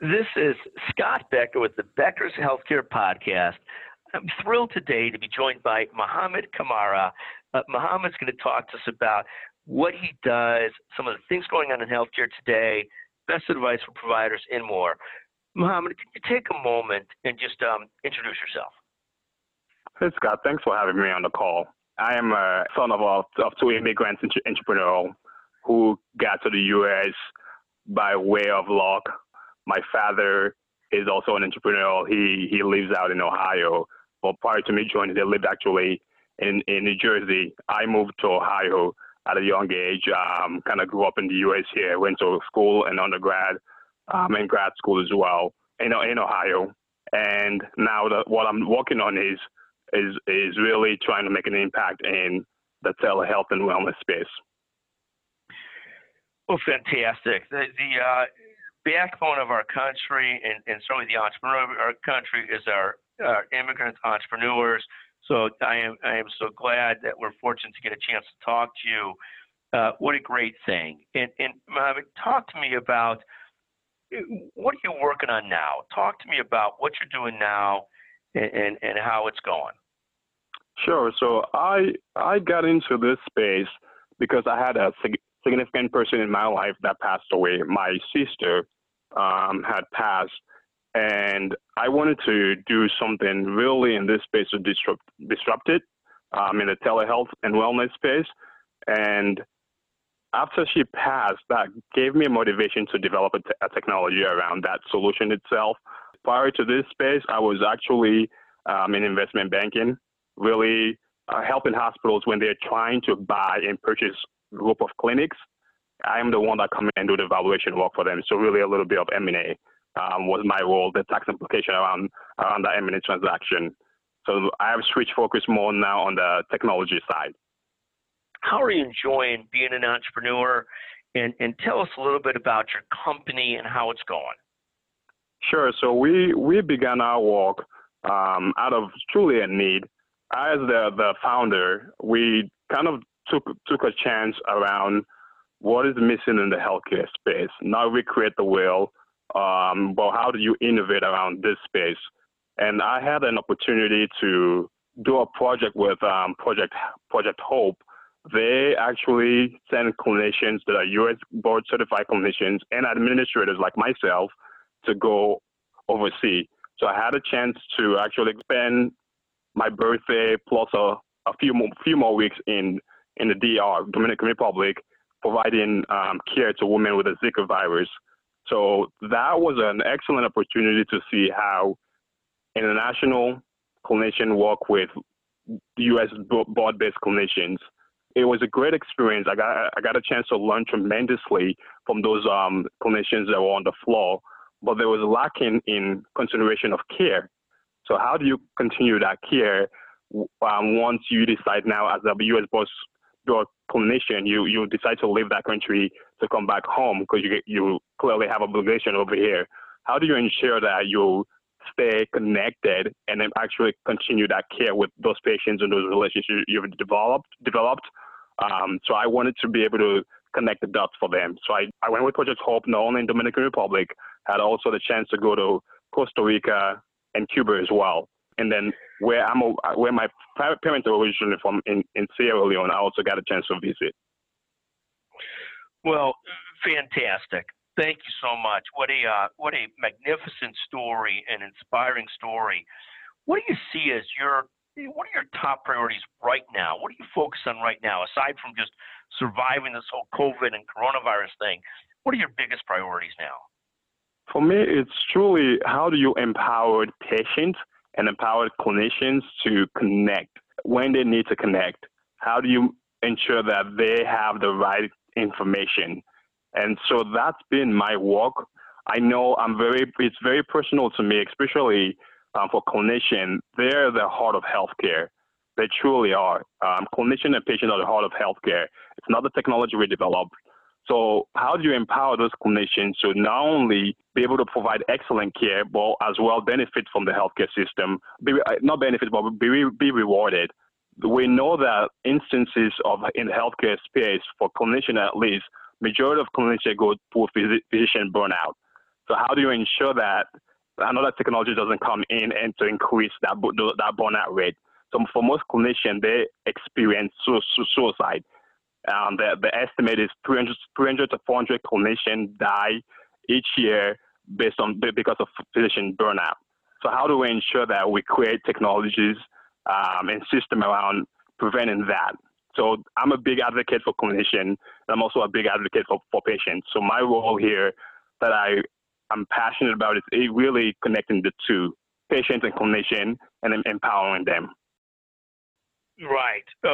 This is Scott Becker with the Becker's Healthcare Podcast. I'm thrilled today to be joined by Mohammed Kamara. Mohammed's going to talk to us about what he does, some of the things going on in healthcare today, best advice for providers, and more. Mohammed, can you take a moment and just introduce yourself? Hey, Scott. Thanks for having me on the call. I am a son of two immigrants entrepreneur who got to the U.S. by way of luck. My father is also an entrepreneur. He lives out in Ohio. But prior to me joining, they lived actually in New Jersey. I moved to Ohio at a young age. Kind of grew up in the U.S. here. Went to school and undergrad and grad school as well in Ohio. And now what I'm working on is really trying to make an impact in the telehealth and wellness space. Well, fantastic. The backbone of our country and certainly the entrepreneur of our country is our immigrant entrepreneurs. So I am so glad that we're fortunate to get a chance to talk to you. What a great thing. And Mohammed, talk to me about what are you working on now? Talk to me about what you're doing now and how it's going. Sure. So I got into this space because I had a significant person in my life that passed away. My sister had passed, and I wanted to do something really in this space to disrupt it in the telehealth and wellness space. And after she passed, that gave me a motivation to develop a technology around that solution itself. Prior to this space, I was actually in investment banking, really helping hospitals when they're trying to buy and purchase group of clinics. I'm the one that come in and do the valuation work for them. So really a little bit of M&A was my role, the tax implication around that M&A transaction. So I have switched focus more now on the technology side. How are you enjoying being an entrepreneur? And tell us a little bit about your company and how it's going. Sure. So we began our work out of truly a need. As the founder, we kind of took a chance around what is missing in the healthcare space. Now recreate the wheel, but how do you innovate around this space? And I had an opportunity to do a project with Project Hope. They actually send clinicians that are U.S. board certified clinicians and administrators like myself to go overseas. So I had a chance to actually spend my birthday plus a few more weeks in the DR, Dominican Republic, providing care to women with the Zika virus. So that was an excellent opportunity to see how international clinicians work with U.S. board-based clinicians. It was a great experience. I got a chance to learn tremendously from those clinicians that were on the floor, but there was lacking in consideration of care. So how do you continue that care once you decide now as a U.S. board clinician, you decide to leave that country to come back home because you clearly have obligation over here? How do you ensure that you stay connected and then actually continue that care with those patients and those relationships you've developed? So I wanted to be able to connect the dots for them. So I went with Project Hope, not only in Dominican Republic, had also the chance to go to Costa Rica and Cuba as well. And then where my parents are originally from in Sierra Leone, I also got a chance to visit. Well, fantastic. Thank you so much. What a magnificent story, an inspiring story. What do you see as what are your top priorities right now? What are you focused on right now, aside from just surviving this whole COVID and coronavirus thing? What are your biggest priorities now? For me, it's truly how do you empower patients and empower clinicians to connect when they need to connect? How do you ensure that they have the right information? And so that's been my work. I know it's very personal to me, especially for clinicians. They're the heart of healthcare. They truly are. Clinician and patient are the heart of healthcare. It's not the technology we developed. So how do you empower those clinicians to not only be able to provide excellent care, but as well benefit from the healthcare system? Not benefit, but be rewarded. We know that instances in the healthcare space, for clinicians at least, majority of clinicians go through physician burnout. So how do you ensure that another technology doesn't come in and to increase that burnout rate? So for most clinicians, they experience suicide. The estimate is 300 to 400 clinicians die each year because of physician burnout. So how do we ensure that we create technologies and system around preventing that? So I'm a big advocate for clinicians, and I'm also a big advocate for patients. So my role here that I'm passionate about is really connecting the two, patients and clinician, and then empowering them. Right. Oh,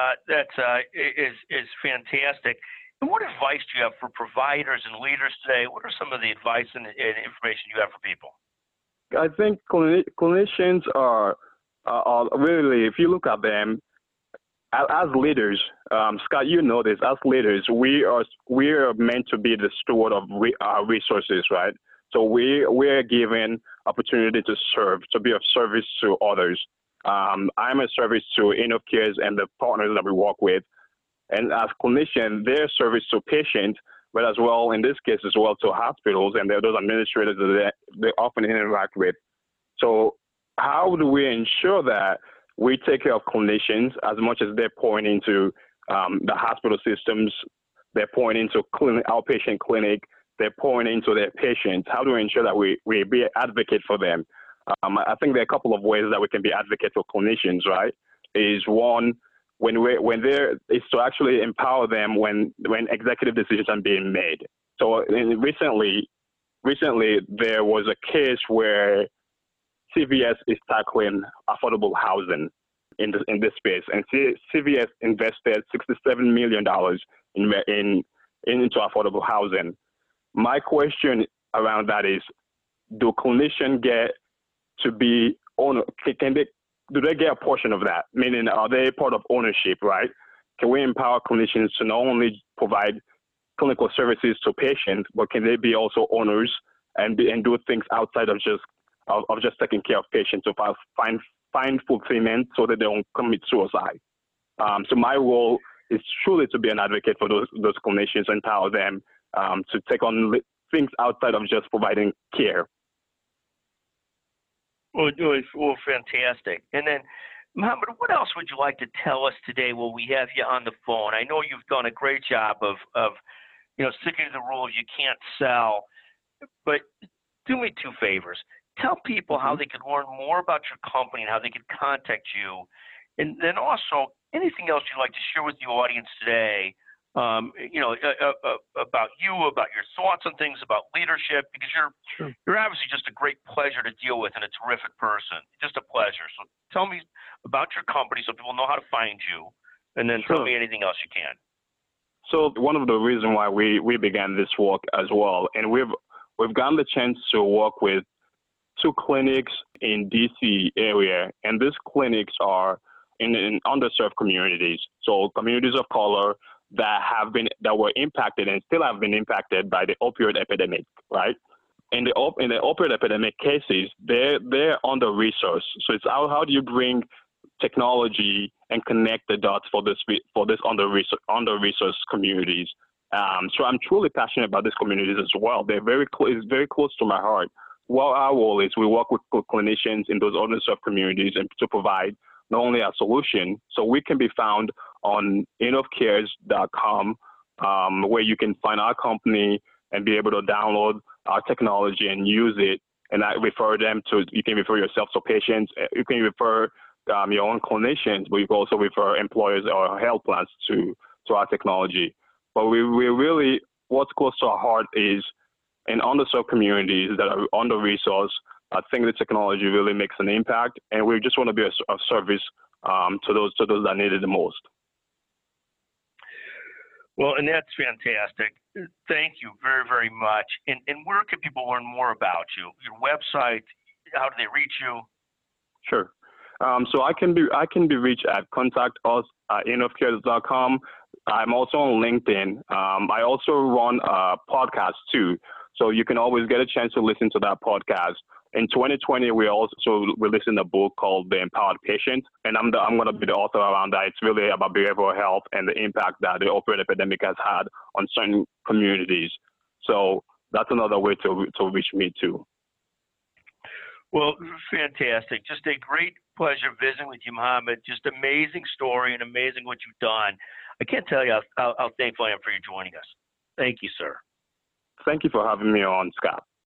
is fantastic. And what advice do you have for providers and leaders today? What are some of the advice and information you have for people? I think clinicians are really, if you look at them as leaders, Scott, you know this. As leaders, we are meant to be the steward of our resources, right? So we're given opportunity to serve, to be of service to others. I'm a service to InnovCares and the partners that we work with. And as clinicians, their service to patients, but as well, in this case, as well to hospitals and those administrators that they often interact with. So how do we ensure that we take care of clinicians as much as they're pouring into the hospital systems, they're pouring into outpatient clinic, they're pouring into their patients? How do we ensure that we be an advocate for them? I think there are a couple of ways that we can be advocates for clinicians, right? Is one, when there is to actually empower them when executive decisions are being made. So recently there was a case where CVS is tackling affordable housing in this space, and CVS invested $67 million into affordable housing. My question around that is, do clinicians get to be owner? Do they get a portion of that? Meaning, are they part of ownership, right? Can we empower clinicians to not only provide clinical services to patients, but can they be also owners and do things outside of just taking care of patients to find fulfillment so that they don't commit suicide? So my role is truly to be an advocate for those clinicians, empower them to take on things outside of just providing care. Well, fantastic. And then, Mohammed, what else would you like to tell us today while we have you on the phone? I know you've done a great job of sticking to the rules. You can't sell, but do me two favors. Tell people how they could learn more about your company and how they could contact you. And then also, anything else you'd like to share with the audience today, about you, about your thoughts on things, about leadership, because you're obviously just a great pleasure to deal with and a terrific person. Just a pleasure. So tell me about your company so people know how to find you, and then tell me anything else you can. So one of the reasons why we began this work as well, and we've gotten the chance to work with 2 clinics in DC area, and these clinics are in underserved communities, so communities of color that were impacted and still have been impacted by the opioid epidemic, right? In the opioid epidemic cases, they're under-resourced. So it's how do you bring technology and connect the dots for this under-resourced communities? So I'm truly passionate about these communities as well. It's very close to my heart. Well, our role is we work with clinicians in those underserved communities and to provide not only a solution, so we can be found on innovcares.com, where you can find our company and be able to download our technology and use it. And I refer them to, you can refer yourself to patients, you can refer your own clinicians, but you can also refer employers or health plans to our technology. But we really, what's close to our heart is in underserved communities that are under-resourced. I think the technology really makes an impact, and we just want to be a service to those that need it the most. Well, and that's fantastic. Thank you very, very much. And where can people learn more about you? Your website? How do they reach you? Sure. So I can be reached at contact us at innovcares.com. I'm also on LinkedIn. I also run a podcast too, so you can always get a chance to listen to that podcast. In 2020, we also released a book called The Empowered Patient, and I'm going to be the author around that. It's really about behavioral health and the impact that the opioid epidemic has had on certain communities. So that's another way to reach me too. Well, fantastic. Just a great pleasure visiting with you, Mohammed. Just amazing story and amazing what you've done. I can't tell you how thankful I am for you joining us. Thank you, sir. Thank you for having me on, Scott.